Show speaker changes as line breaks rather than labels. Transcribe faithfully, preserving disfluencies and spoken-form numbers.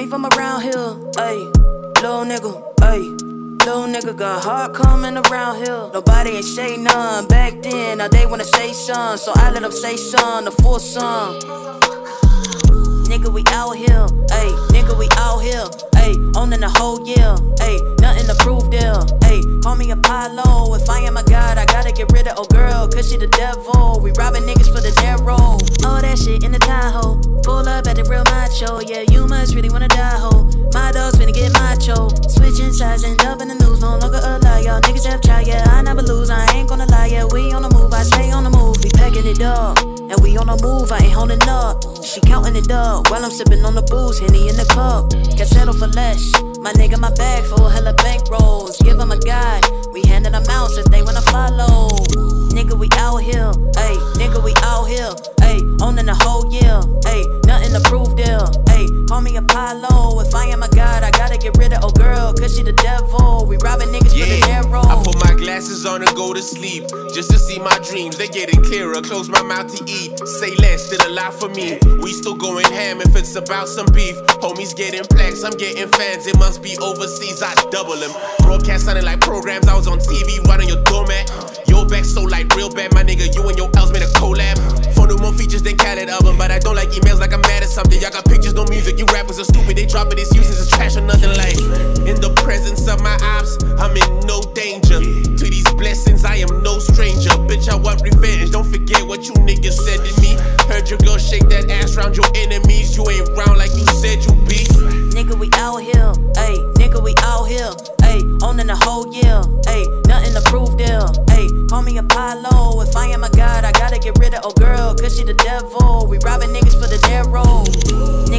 ain't from around here, ayy. Little nigga, ayy. Little nigga got hard coming around here. Nobody ain't say none back then. Now they wanna say some, so I let them say some, the full song. Nigga, we out here, ayy. Nigga, we out here, ayy. Owning the whole year, ayy. Nothing to prove there, ayy. Call me Apollo. If I am a god, I gotta get rid of old girl, cause she the devil. We robbing niggas for the narrow. All that shit in the Tahoe. Pull up at the real macho. Yeah, you must really wanna die, ho. My dog's finna get macho. Switching sides, end up in the news. No longer a lie, y'all niggas have tried. Yeah, I never lose, I ain't gonna lie. Yeah, we on the move, I stay on the move. We packing it up, and we on the move, I ain't holding up. She counting it up, while I'm sipping on the booze, Henny in the cup. Can settle for less. My nigga, my bag full, hella bankrolls. Give them a guide, we handing them out since they wanna follow. Nigga, we out here, ayy. Nigga, we out here, ayy. Owning the whole year, ayy. Nothing to prove there, ayy. Call me Apollo. If I am a god, I gotta get rid of old girl, cause she the devil. We robbing niggas yeah, for the narrow.
I put my glasses on and go to sleep, just to see my dreams, they getting clearer. Close my mouth to eat, say less, did a lot for me. We still going ham if it's about some beef. Homies getting plaques, I'm getting fans. It must be overseas, I double them. Broadcast sounding like programs, I was on T V running your doormat. Your back so like real bad, my nigga, you and your L's made a collab. Phone do more features than Khaled album, but I don't like emails like I'm mad at something. Y'all got pictures, no music, you rappers are stupid. They drop it, it's useless, it's trash or nothing. Like, in the presence of my ops, I'm in no danger. To these blessings, I am no stranger. Bitch, I want revenge, don't forget what you niggas said to me. Heard your girl shake that ass round your enemies. You ain't round like you said you be.
Nigga, we out here, ayy. Nigga, we out here, ayy. Owning the whole year, ayy. Nothing to prove there, ayy. Call me Apollo. If I am a god, I gotta get rid of old girl, cause she the devil. We robbing niggas for the narrow.